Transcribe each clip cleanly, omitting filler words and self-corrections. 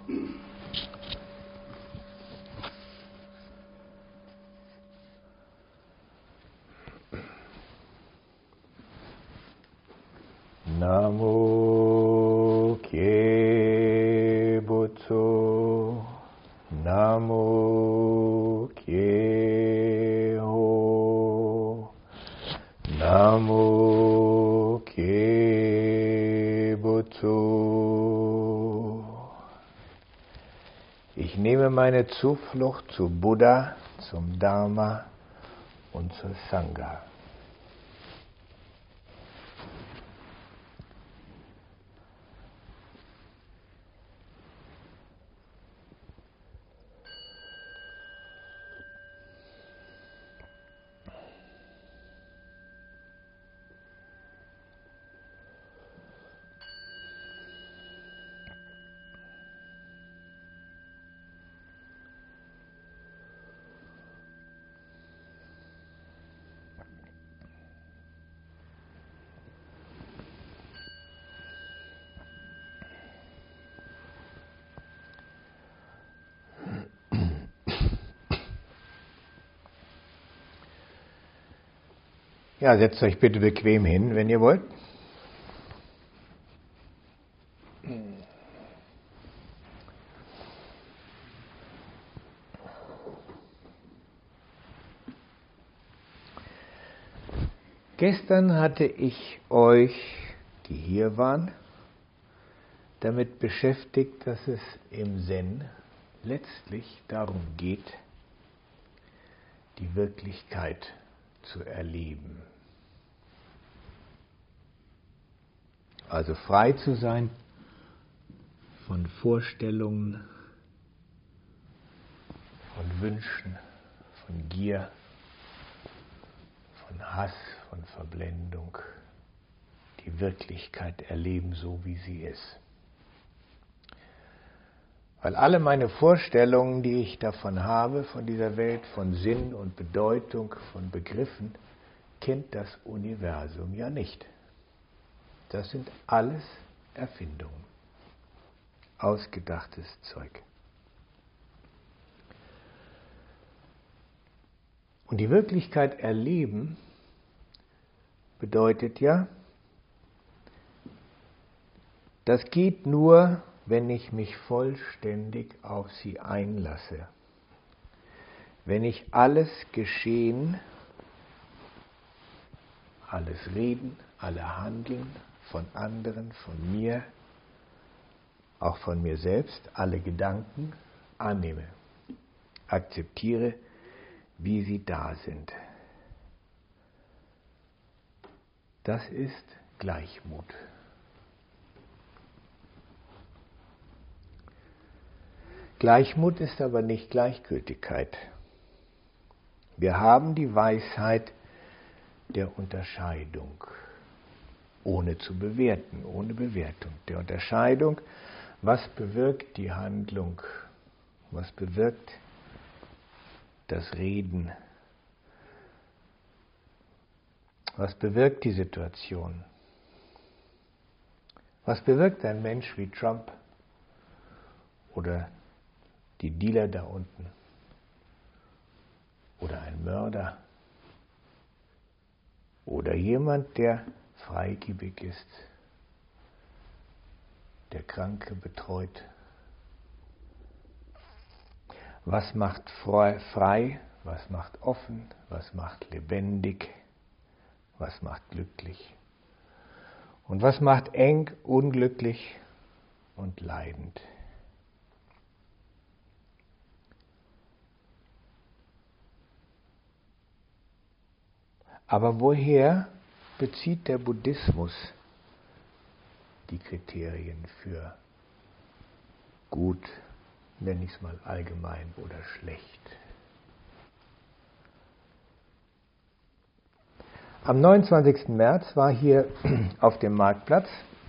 Namo Kye Butsu, Namo Kye Ho, Namo Kye Butsu. Ich nehme meine Zuflucht zu Buddha, zum Dharma und zur Sangha. Ja, setzt euch bitte bequem hin, wenn ihr wollt. Gestern hatte ich euch, die hier waren, damit beschäftigt, dass es im Zen letztlich darum geht, die Wirklichkeit zu erleben. Also frei zu sein von Vorstellungen, von Wünschen, von Gier, von Hass, von Verblendung, die Wirklichkeit erleben, so wie sie ist. Weil alle meine Vorstellungen, die ich davon habe, von dieser Welt, von Sinn und Bedeutung, von Begriffen, kennt das Universum ja nicht. Das sind alles Erfindungen, ausgedachtes Zeug. Und die Wirklichkeit erleben bedeutet ja, das geht nur, wenn ich mich vollständig auf sie einlasse. Wenn ich alles Geschehen, alles Reden, alle Handeln von anderen, von mir, auch von mir selbst, alle Gedanken annehme, akzeptiere, wie sie da sind. Das ist Gleichmut. Gleichmut ist aber nicht Gleichgültigkeit. Wir haben die Weisheit der Unterscheidung, ohne zu bewerten, ohne Bewertung. Der Unterscheidung, was bewirkt die Handlung, was bewirkt das Reden, was bewirkt die Situation, was bewirkt ein Mensch wie Trump oder die Dealer da unten oder ein Mörder oder jemand, der freigebig ist, der Kranke betreut. Was macht frei, was macht offen, was macht lebendig, was macht glücklich und was macht eng, unglücklich und leidend. Aber woher bezieht der Buddhismus die Kriterien für gut, nenne ich es mal allgemein, oder schlecht? Am 29. März war hier auf dem Marktplatz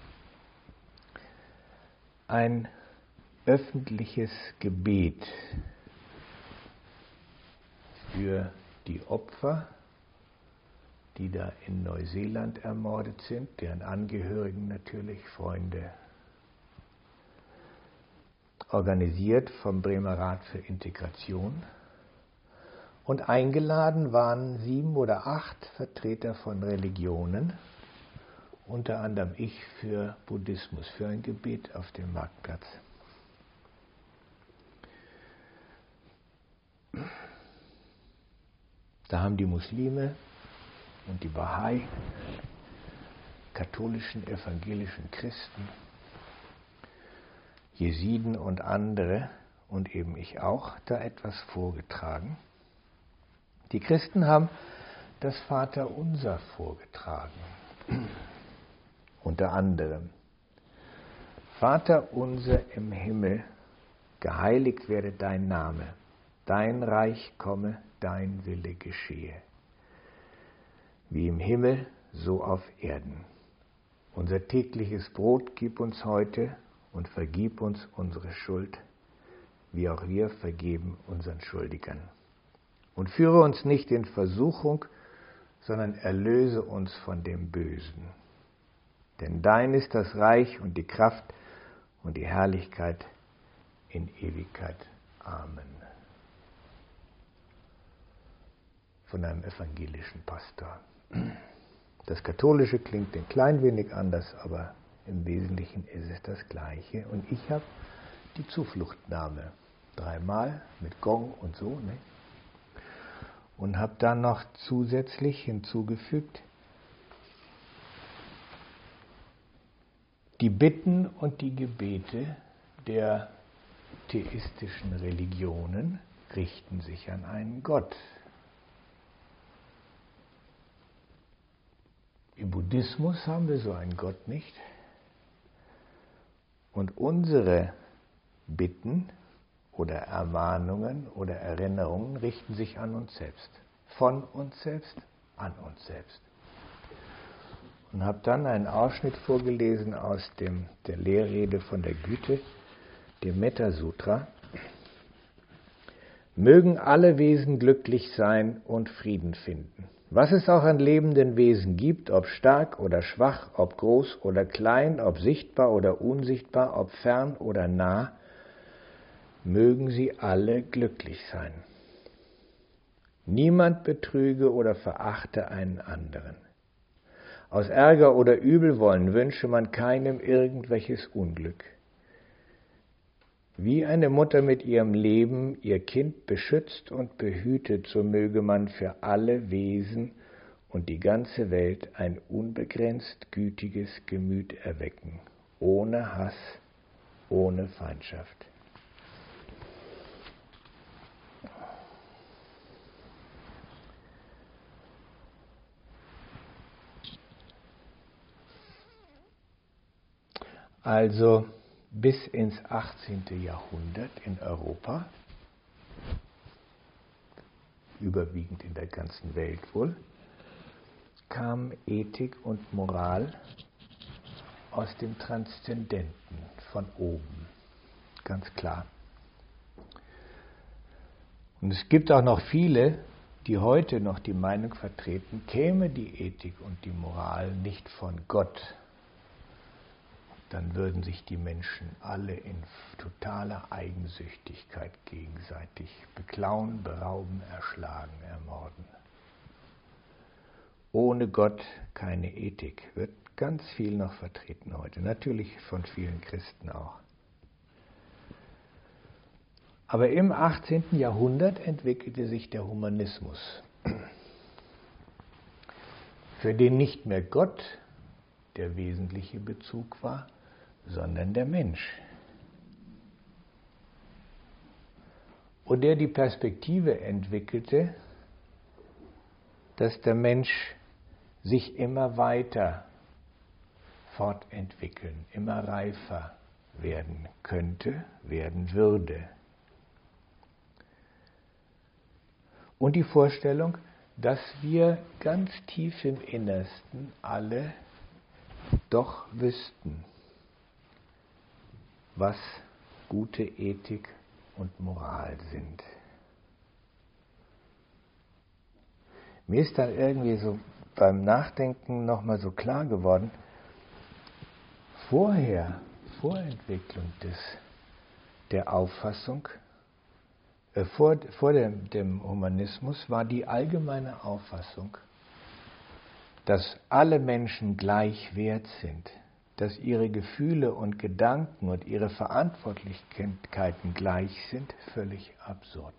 ein öffentliches Gebet für die Opfer, die da in Neuseeland ermordet sind, deren Angehörigen natürlich, Freunde. organisiert vom Bremer Rat für Integration. Und eingeladen waren 7 oder 8 Vertreter von Religionen, unter anderem ich für Buddhismus, für ein Gebet auf dem Marktplatz. Da haben die Muslime und die Bahai, katholischen, evangelischen Christen, Jesiden und andere, und eben ich auch, da etwas vorgetragen. Die Christen haben das Vaterunser vorgetragen, unter anderem. Vater unser im Himmel, geheiligt werde dein Name, dein Reich komme, dein Wille geschehe. Wie im Himmel, so auf Erden. Unser tägliches Brot gib uns heute und vergib uns unsere Schuld, wie auch wir vergeben unseren Schuldigern. Und führe uns nicht in Versuchung, sondern erlöse uns von dem Bösen. Denn dein ist das Reich und die Kraft und die Herrlichkeit in Ewigkeit. Amen. Von einem evangelischen Pastor. Das Katholische klingt ein klein wenig anders, aber im Wesentlichen ist es das Gleiche. Und ich habe die Zufluchtnahme 3-mal mit Gong und so, ne? Und habe dann noch zusätzlich hinzugefügt, die Bitten und die Gebete der theistischen Religionen richten sich an einen Gott. Im Buddhismus haben wir so einen Gott nicht. Und unsere Bitten oder Ermahnungen oder Erinnerungen richten sich an uns selbst. Von uns selbst, an uns selbst. Und habe dann einen Ausschnitt vorgelesen aus der Lehrrede von der Güte, dem Metta Sutra. Mögen alle Wesen glücklich sein und Frieden finden. Was es auch an lebenden Wesen gibt, ob stark oder schwach, ob groß oder klein, ob sichtbar oder unsichtbar, ob fern oder nah, mögen sie alle glücklich sein. Niemand betrüge oder verachte einen anderen. Aus Ärger oder Übelwollen wünsche man keinem irgendwelches Unglück. Wie eine Mutter mit ihrem Leben ihr Kind beschützt und behütet, so möge man für alle Wesen und die ganze Welt ein unbegrenzt gütiges Gemüt erwecken, ohne Hass, ohne Feindschaft. Also bis ins 18. Jahrhundert in Europa, überwiegend in der ganzen Welt wohl, kam Ethik und Moral aus dem Transzendenten, von oben, ganz klar. Und es gibt auch noch viele, die heute noch die Meinung vertreten, käme die Ethik und die Moral nicht von Gott, dann würden sich die Menschen alle in totaler Eigensüchtigkeit gegenseitig beklauen, berauben, erschlagen, ermorden. Ohne Gott keine Ethik, wird ganz viel noch vertreten heute, natürlich von vielen Christen auch. Aber im 18. Jahrhundert entwickelte sich der Humanismus, für den nicht mehr Gott der wesentliche Bezug war, sondern der Mensch. Und der die Perspektive entwickelte, dass der Mensch sich immer weiter fortentwickeln, immer reifer werden könnte, werden würde. Und die Vorstellung, dass wir ganz tief im Innersten alle doch wüssten, was gute Ethik und Moral sind. Mir ist dann irgendwie so beim Nachdenken nochmal so klar geworden, Vorentwicklung des der Auffassung, vor dem Humanismus war die allgemeine Auffassung, dass alle Menschen gleich wert sind, dass ihre Gefühle und Gedanken und ihre Verantwortlichkeiten gleich sind, völlig absurd.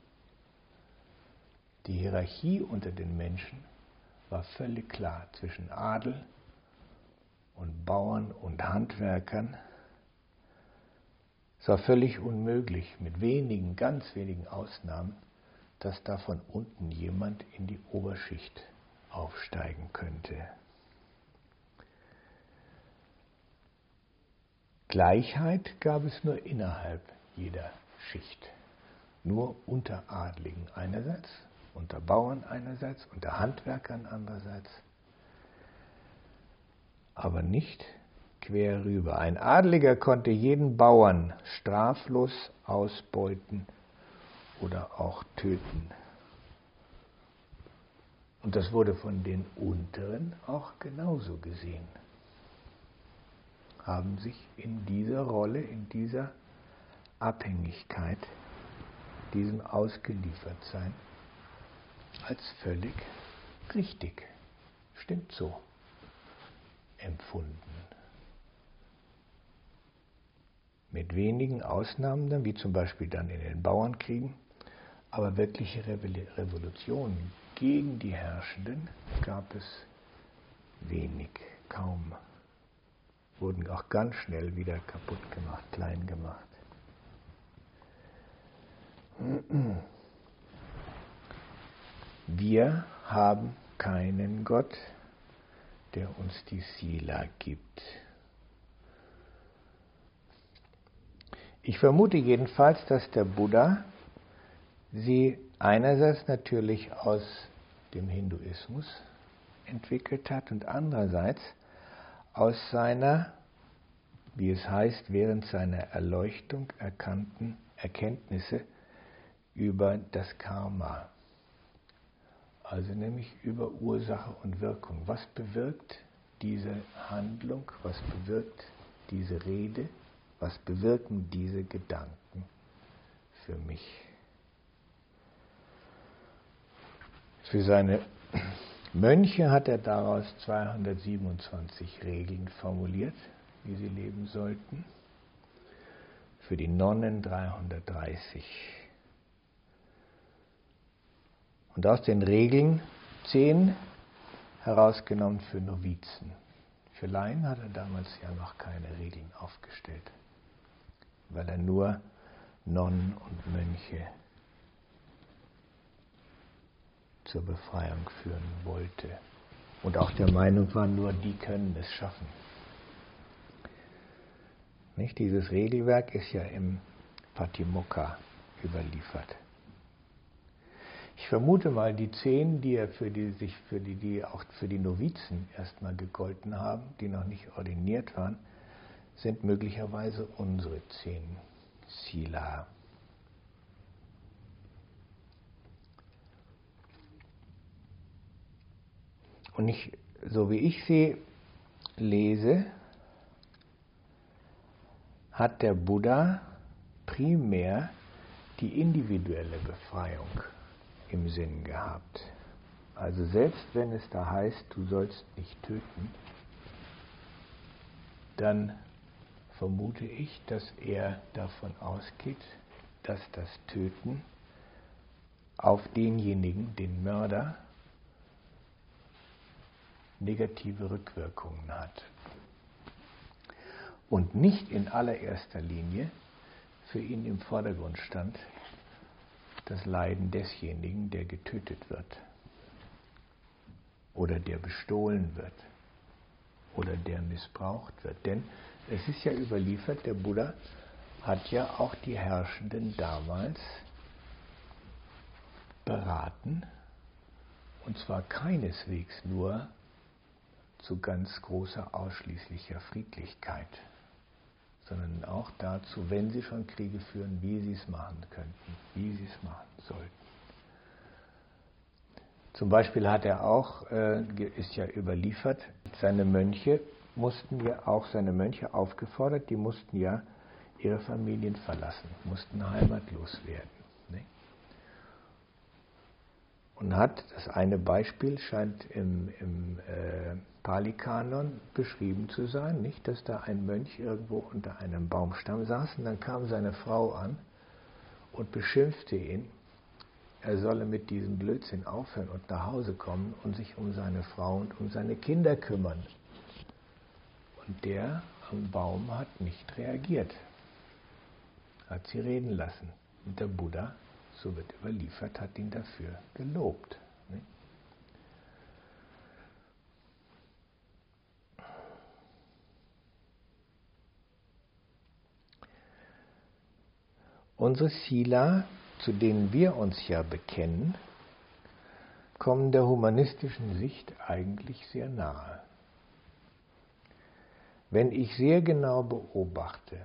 Die Hierarchie unter den Menschen war völlig klar zwischen Adel und Bauern und Handwerkern. Es war völlig unmöglich, mit wenigen, ganz wenigen Ausnahmen, dass da von unten jemand in die Oberschicht aufsteigen könnte. Gleichheit gab es nur innerhalb jeder Schicht. Nur unter Adligen einerseits, unter Bauern einerseits, unter Handwerkern andererseits, aber nicht quer rüber. Ein Adliger konnte jeden Bauern straflos ausbeuten oder auch töten. Und das wurde von den Unteren auch genauso gesehen. Haben sich in dieser Rolle, in dieser Abhängigkeit, diesem Ausgeliefertsein als völlig richtig, stimmt so, empfunden. Mit wenigen Ausnahmen dann, wie zum Beispiel dann in den Bauernkriegen, aber wirkliche Revolutionen gegen die Herrschenden gab es wenig, kaum. Wurden auch ganz schnell wieder kaputt gemacht, klein gemacht. Wir haben keinen Gott, der uns die Sila gibt. Ich vermute jedenfalls, dass der Buddha sie einerseits natürlich aus dem Hinduismus entwickelt hat und andererseits aus seiner, wie es heißt, während seiner Erleuchtung erkannten Erkenntnisse über das Karma. Also nämlich über Ursache und Wirkung. Was bewirkt diese Handlung, was bewirkt diese Rede, was bewirken diese Gedanken für mich? Für seine Mönche hat er daraus 227 Regeln formuliert, wie sie leben sollten. Für die Nonnen 330. Und aus den Regeln 10 herausgenommen für Novizen. Für Laien hat er damals ja noch keine Regeln aufgestellt, weil er nur Nonnen und Mönche zur Befreiung führen wollte. Und auch der Meinung war, nur die können es schaffen. Nicht? Dieses Regelwerk ist ja im Patimokkha überliefert. Ich vermute mal, die 10, die er die auch für die Novizen erstmal gegolten haben, die noch nicht ordiniert waren, sind möglicherweise unsere 10 Sila. Und so wie ich sie lese, hat der Buddha primär die individuelle Befreiung im Sinn gehabt. Also selbst wenn es da heißt, du sollst nicht töten, dann vermute ich, dass er davon ausgeht, dass das Töten auf denjenigen, den Mörder, negative Rückwirkungen hat. Und nicht in allererster Linie für ihn im Vordergrund stand das Leiden desjenigen, der getötet wird oder der bestohlen wird oder der missbraucht wird. Denn es ist ja überliefert, der Buddha hat ja auch die Herrschenden damals beraten, und zwar keineswegs nur zu ganz großer ausschließlicher Friedlichkeit, sondern auch dazu, wenn sie schon Kriege führen, wie sie es machen könnten, wie sie es machen sollten. Zum Beispiel hat er auch, ist ja überliefert, seine Mönche aufgefordert, die mussten ja ihre Familien verlassen, mussten heimatlos werden. Nicht? Und das eine Beispiel scheint im Pali-Kanon beschrieben zu sein, nicht, dass da ein Mönch irgendwo unter einem Baumstamm saß und dann kam seine Frau an und beschimpfte ihn, er solle mit diesem Blödsinn aufhören und nach Hause kommen und sich um seine Frau und um seine Kinder kümmern. Und der am Baum hat nicht reagiert, hat sie reden lassen. Und der Buddha, so wird überliefert, hat ihn dafür gelobt. Nicht? Unsere Sila, zu denen wir uns ja bekennen, kommen der humanistischen Sicht eigentlich sehr nahe. Wenn ich sehr genau beobachte,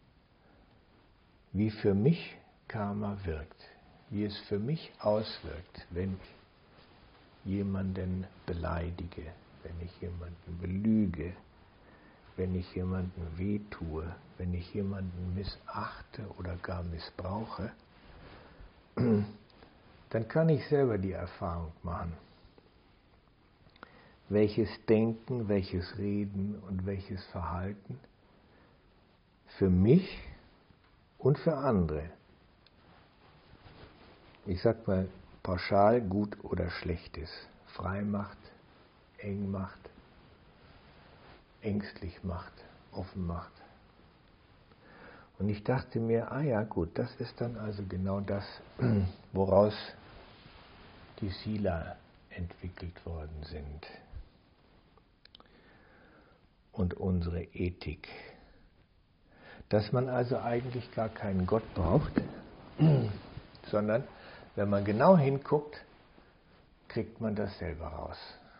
wie für mich Karma wirkt, wie es für mich auswirkt, wenn ich jemanden beleidige, wenn ich jemanden belüge, wenn ich jemanden wehtue, wenn ich jemanden missachte oder gar missbrauche, dann kann ich selber die Erfahrung machen, welches Denken, welches Reden und welches Verhalten für mich und für andere, ich sag mal pauschal gut oder schlecht ist, frei macht, eng macht, ängstlich macht, offen macht. Und ich dachte mir, ja gut, das ist dann also genau das, woraus die Sila entwickelt worden sind. Und unsere Ethik. Dass man also eigentlich gar keinen Gott braucht, sondern wenn man genau hinguckt, kriegt man das selber raus.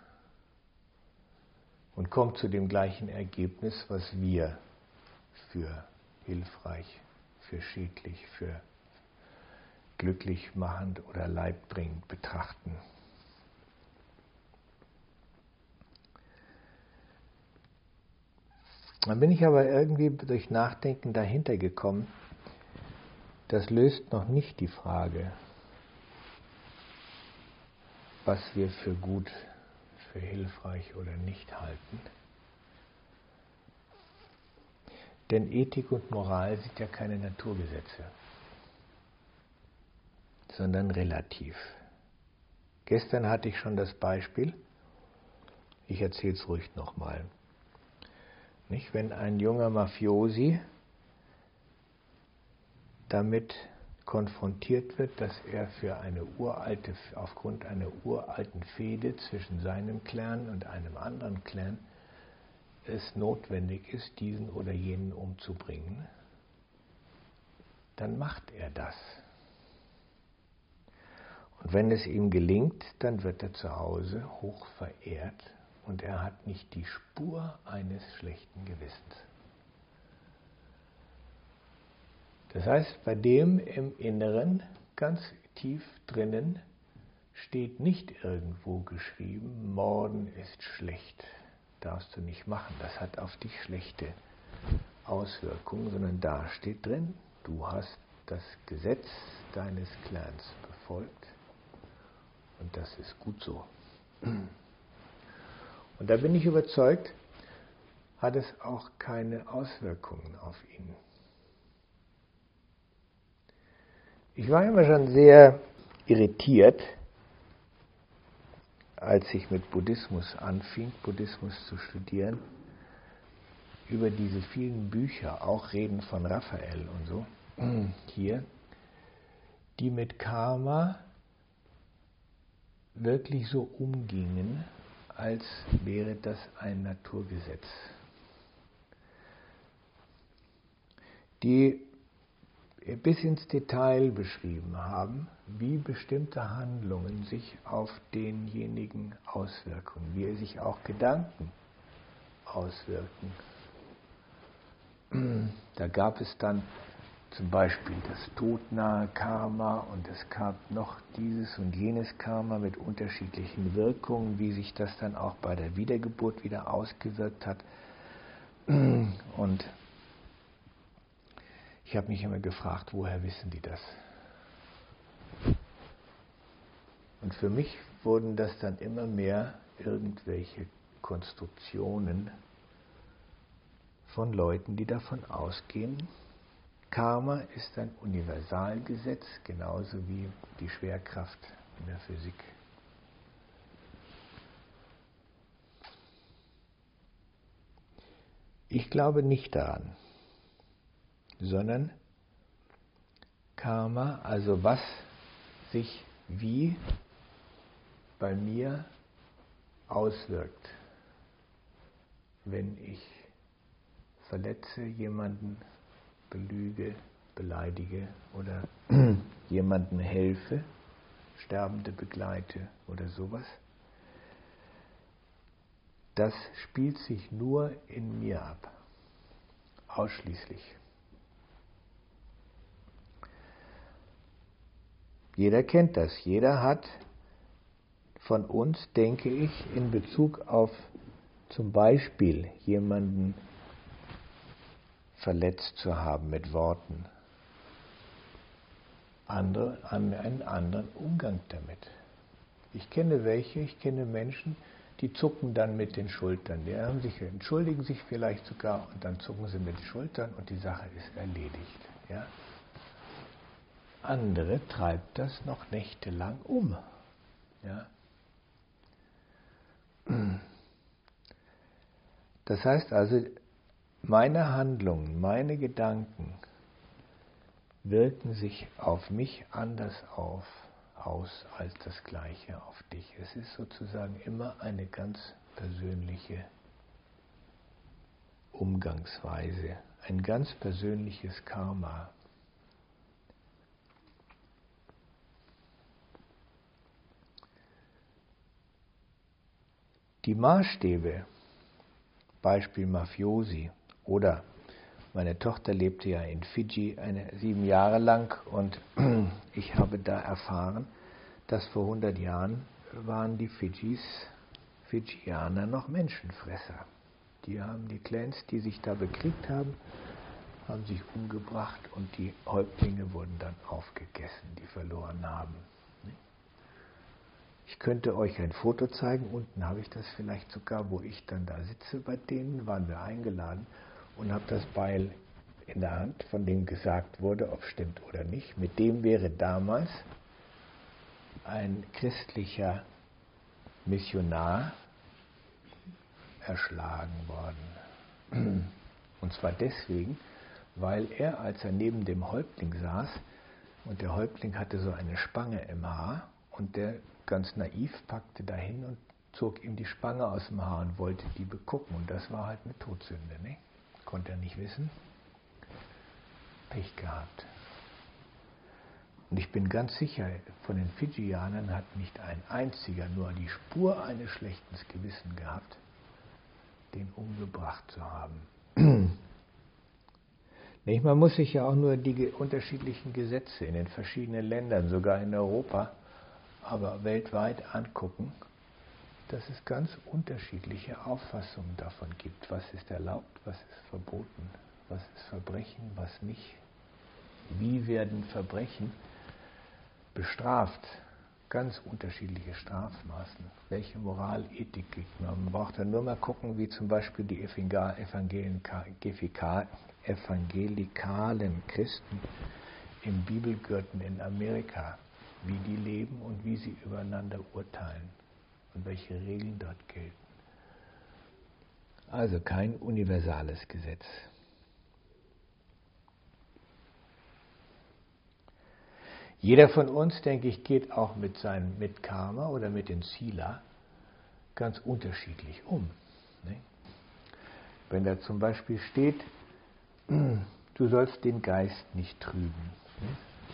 Und kommt zu dem gleichen Ergebnis, was wir für hilfreich, für schädlich, für glücklich machend oder leidbringend betrachten. Dann bin ich aber irgendwie durch Nachdenken dahinter gekommen, das löst noch nicht die Frage, was wir für gut, für hilfreich oder nicht halten. Denn Ethik und Moral sind ja keine Naturgesetze, sondern relativ. Gestern hatte ich schon das Beispiel, ich erzähle es ruhig nochmal. Nicht, wenn ein junger Mafiosi damit konfrontiert wird, dass er aufgrund einer uralten Fehde zwischen seinem Clan und einem anderen Clan es notwendig ist, diesen oder jenen umzubringen, dann macht er das. Und wenn es ihm gelingt, dann wird er zu Hause hoch verehrt und er hat nicht die Spur eines schlechten Gewissens. Das heißt, bei dem im Inneren, ganz tief drinnen, steht nicht irgendwo geschrieben, Morden ist schlecht, darfst du nicht machen, das hat auf dich schlechte Auswirkungen, sondern da steht drin, du hast das Gesetz deines Clans befolgt und das ist gut so. Und da bin ich überzeugt, hat es auch keine Auswirkungen auf ihn. Ich war immer schon sehr irritiert, als ich mit Buddhismus anfing, Buddhismus zu studieren, über diese vielen Bücher, auch Reden von Raphael und so, hier, die mit Karma wirklich so umgingen, als wäre das ein Naturgesetz. Die bis ins Detail beschrieben haben, wie bestimmte Handlungen sich auf denjenigen auswirken, wie sich auch Gedanken auswirken. Da gab es dann zum Beispiel das todnahe Karma und es gab noch dieses und jenes Karma mit unterschiedlichen Wirkungen, wie sich das dann auch bei der Wiedergeburt wieder ausgewirkt hat. Und Ich habe mich immer gefragt, woher wissen die das? Und für mich wurden das dann immer mehr irgendwelche Konstruktionen von Leuten, die davon ausgehen, Karma ist ein Universalgesetz, genauso wie die Schwerkraft in der Physik. Ich glaube nicht daran, sondern Karma, also was sich wie bei mir auswirkt, wenn ich verletze jemanden, belüge, beleidige oder jemandem helfe, Sterbende begleite oder sowas. Das spielt sich nur in mir ab, ausschließlich. Jeder kennt das, jeder hat von uns, denke ich, in Bezug auf zum Beispiel jemanden verletzt zu haben mit Worten, einen anderen Umgang damit. Ich kenne Menschen, die zucken dann mit den Schultern. Die entschuldigen sich vielleicht sogar und dann zucken sie mit den Schultern und die Sache ist erledigt. Ja? Andere treibt das noch nächtelang um. Ja? Das heißt also, meine Handlungen, meine Gedanken wirken sich auf mich anders aus als das Gleiche auf dich. Es ist sozusagen immer eine ganz persönliche Umgangsweise, ein ganz persönliches Karma. Die Maßstäbe, Beispiel Mafiosi, oder meine Tochter lebte ja in Fidschi 7 Jahre lang und ich habe da erfahren, dass vor 100 Jahren waren die Fidschianer noch Menschenfresser. Die haben die Clans, die sich da bekriegt haben sich umgebracht und die Häuptlinge wurden dann aufgegessen, die verloren haben. Ich könnte euch ein Foto zeigen, unten habe ich das vielleicht sogar, wo ich dann da sitze bei denen, waren wir eingeladen und habe das Beil in der Hand, von dem gesagt wurde, ob stimmt oder nicht. Mit dem wäre damals ein christlicher Missionar erschlagen worden. Und zwar deswegen, weil er, als er neben dem Häuptling saß, und der Häuptling hatte so eine Spange im Haar, und der ganz naiv packte dahin und zog ihm die Spange aus dem Haar und wollte die begucken. Und das war halt eine Todsünde, ne? Konnte er nicht wissen. Pech gehabt. Und ich bin ganz sicher, von den Fidschianern hat nicht ein einziger nur die Spur eines schlechten Gewissens gehabt, den umgebracht zu haben. Nicht? Man muss sich ja auch nur die unterschiedlichen Gesetze in den verschiedenen Ländern, sogar in Europa, aber weltweit angucken, dass es ganz unterschiedliche Auffassungen davon gibt. Was ist erlaubt, was ist verboten, was ist Verbrechen, was nicht. Wie werden Verbrechen bestraft? Ganz unterschiedliche Strafmaßen. Welche Moral, Ethik gibt man? Man braucht dann nur mal gucken, wie zum Beispiel die evangelikalen Christen im Bibelgürtel in Amerika, wie die leben und wie sie übereinander urteilen und welche Regeln dort gelten. Also kein universales Gesetz. Jeder von uns, denke ich, geht auch mit Karma oder mit den Sila ganz unterschiedlich um. Ne? Wenn da zum Beispiel steht, du sollst den Geist nicht trüben, ne?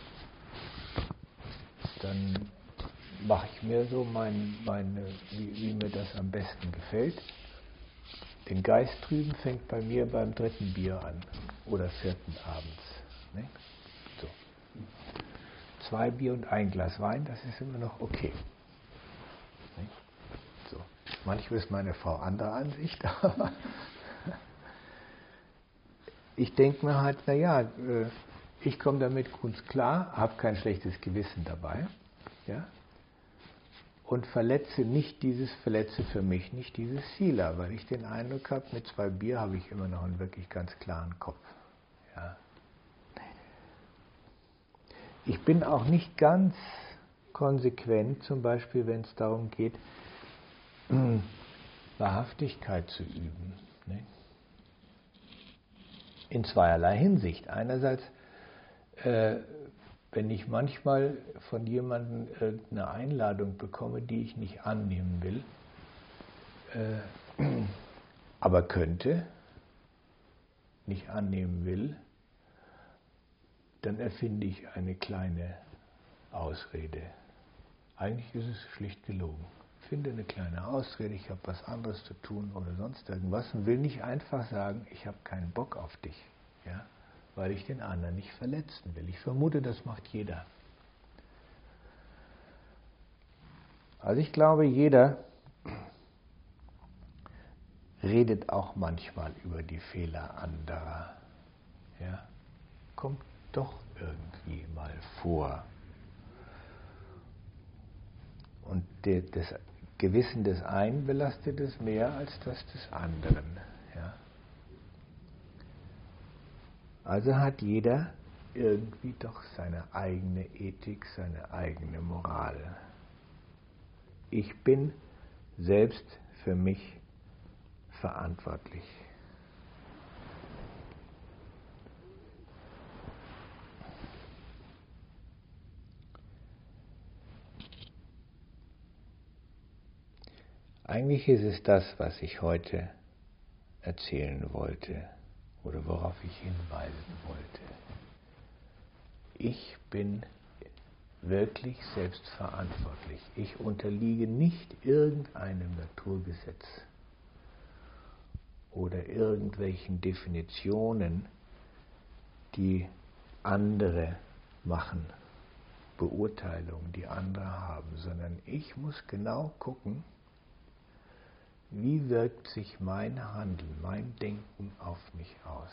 Dann mache ich mir so wie mir das am besten gefällt. Den Geist trüben fängt bei mir beim 3. Bier an oder 4. abends. Ne? So. 2 Bier und 1 Glas Wein, das ist immer noch okay. Ne? So. Manchmal ist meine Frau anderer Ansicht, aber ich denke mir halt, naja, ich komme damit gut klar, habe kein schlechtes Gewissen dabei, ja, und verletze für mich nicht dieses Sila, weil ich den Eindruck habe, mit 2 Bier habe ich immer noch einen wirklich ganz klaren Kopf. Ja. Ich bin auch nicht ganz konsequent, zum Beispiel, wenn es darum geht, Wahrhaftigkeit zu üben. Ne? In zweierlei Hinsicht. Einerseits, wenn ich manchmal von jemandem irgendeine Einladung bekomme, die ich nicht annehmen will, aber könnte, nicht annehmen will, dann erfinde ich eine kleine Ausrede. Eigentlich ist es schlicht gelogen. Ich finde eine kleine Ausrede, ich habe was anderes zu tun oder sonst irgendwas und will nicht einfach sagen, ich habe keinen Bock auf dich, ja, weil ich den anderen nicht verletzen will. Ich vermute, das macht jeder. Also ich glaube, jeder redet auch manchmal über die Fehler anderer. Ja, kommt doch irgendwie mal vor. Und das Gewissen des einen belastet es mehr als das des anderen. Ja. Also hat jeder irgendwie doch seine eigene Ethik, seine eigene Moral. Ich bin selbst für mich verantwortlich. Eigentlich ist es das, was ich heute erzählen wollte oder worauf ich hinweisen wollte. Ich bin wirklich selbstverantwortlich. Ich unterliege nicht irgendeinem Naturgesetz oder irgendwelchen Definitionen, die andere machen, Beurteilungen, die andere haben, sondern ich muss genau gucken, wie wirkt sich mein Handeln, mein Denken auf mich aus.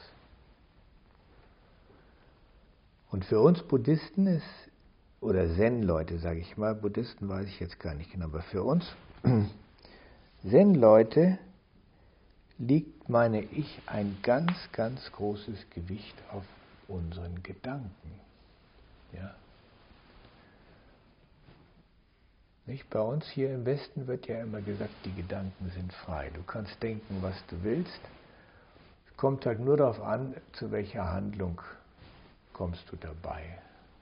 Und für uns Buddhisten ist, oder Zen-Leute, sage ich mal, Buddhisten weiß ich jetzt gar nicht genau, aber für uns Zen-Leute liegt, meine ich, ein ganz, ganz großes Gewicht auf unseren Gedanken. Ja. Nicht? Bei uns hier im Westen wird ja immer gesagt, die Gedanken sind frei. Du kannst denken, was du willst. Es kommt halt nur darauf an, zu welcher Handlung kommst du dabei.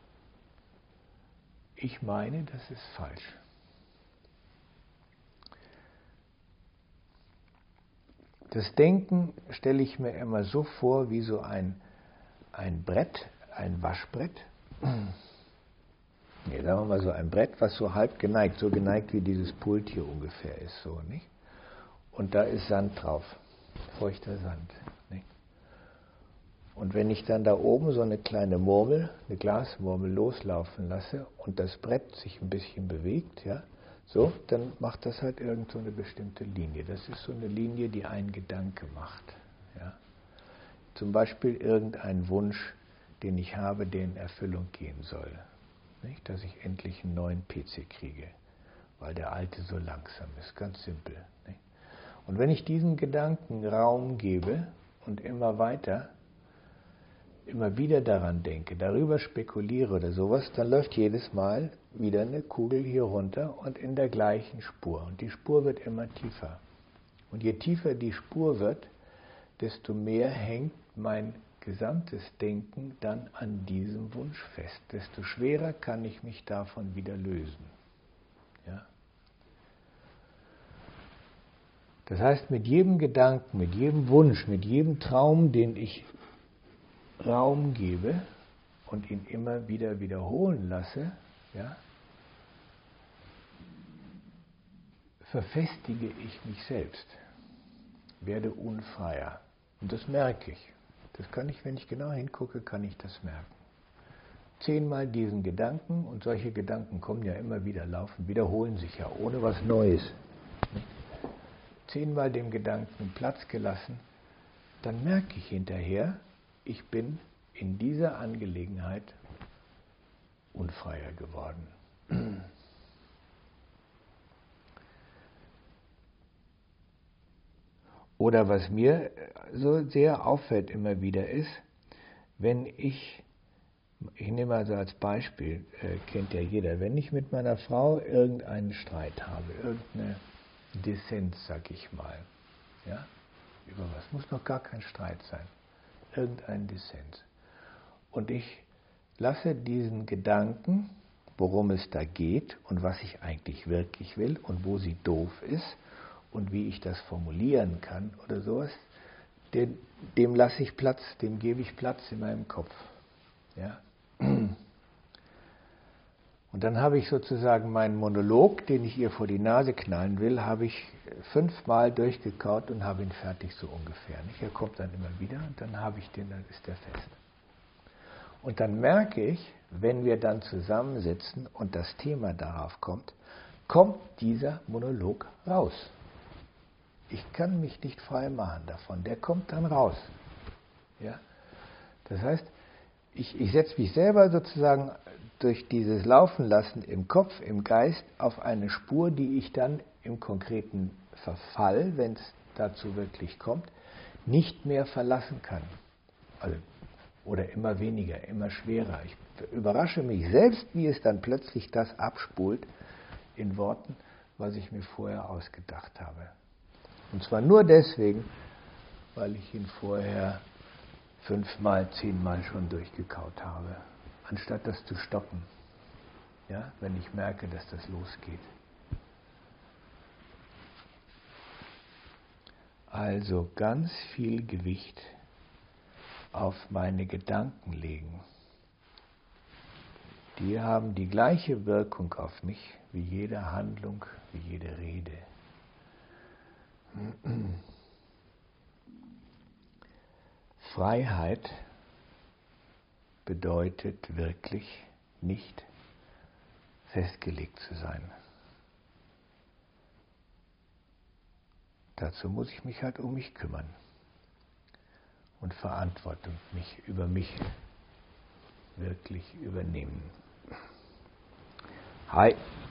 Ich meine, das ist falsch. Das Denken stelle ich mir immer so vor wie so ein Brett, ein Waschbrett. Nee, sagen wir mal so ein Brett, was so halb geneigt, so geneigt wie dieses Pult hier ungefähr ist, so, nicht? Und da ist Sand drauf, feuchter Sand, nicht? Und wenn ich dann da oben so eine kleine Murmel, eine Glasmurmel loslaufen lasse und das Brett sich ein bisschen bewegt, ja, so, dann macht das halt irgend so eine bestimmte Linie. Das ist so eine Linie, die ein Gedanke macht, ja. Zum Beispiel irgendein Wunsch, den ich habe, der in Erfüllung gehen soll. Nicht? Dass ich endlich einen neuen PC kriege, weil der alte so langsam ist, ganz simpel. Nicht? Und wenn ich diesen Gedanken Raum gebe und immer wieder daran denke, darüber spekuliere oder sowas, dann läuft jedes Mal wieder eine Kugel hier runter und in der gleichen Spur. Und die Spur wird immer tiefer. Und je tiefer die Spur wird, desto mehr hängt mein gesamtes Denken dann an diesem Wunsch fest. Desto schwerer kann ich mich davon wieder lösen. Ja? Das heißt, mit jedem Gedanken, mit jedem Wunsch, mit jedem Traum, den ich Raum gebe und ihn immer wieder wiederholen lasse, ja, verfestige ich mich selbst, werde unfreier. Und das merke ich. Das kann ich, wenn ich genau hingucke, kann ich das merken. 10-mal diesen Gedanken, und solche Gedanken kommen ja immer wieder, laufen, wiederholen sich ja, ohne was Neues. 10-mal dem Gedanken Platz gelassen, dann merke ich hinterher, ich bin in dieser Angelegenheit unfreier geworden. Oder was mir so sehr auffällt immer wieder ist, wenn ich nehme also als Beispiel, kennt ja jeder, wenn ich mit meiner Frau irgendeinen Streit habe, irgendeine Dissens, sag ich mal, ja, über was, muss noch gar kein Streit sein, irgendein Dissens. Und ich lasse diesen Gedanken, worum es da geht und was ich eigentlich wirklich will und wo sie doof ist und wie ich das formulieren kann oder sowas, dem lasse ich Platz, dem gebe ich Platz in meinem Kopf. Ja? Und dann habe ich sozusagen meinen Monolog, den ich ihr vor die Nase knallen will, habe ich 5-mal durchgekaut und habe ihn fertig so ungefähr. Nicht? Er kommt dann immer wieder und dann habe ich den, dann ist er fest. Und dann merke ich, wenn wir dann zusammensitzen und das Thema darauf kommt, kommt dieser Monolog raus. Ich kann mich nicht frei machen davon, der kommt dann raus. Ja? Das heißt, ich setze mich selber sozusagen durch dieses Laufen lassen im Kopf, im Geist auf eine Spur, die ich dann im konkreten Verfall, wenn es dazu wirklich kommt, nicht mehr verlassen kann. Also, oder immer weniger, immer schwerer. Ich überrasche mich selbst, wie es dann plötzlich das abspult in Worten, was ich mir vorher ausgedacht habe. Und zwar nur deswegen, weil ich ihn vorher 5-mal, 10-mal schon durchgekaut habe, anstatt das zu stoppen, ja, wenn ich merke, dass das losgeht. Also ganz viel Gewicht auf meine Gedanken legen. Die haben die gleiche Wirkung auf mich wie jede Handlung, wie jede Rede. Freiheit bedeutet wirklich nicht festgelegt zu sein. Dazu muss ich mich halt um mich kümmern und Verantwortung über mich wirklich übernehmen. Hi.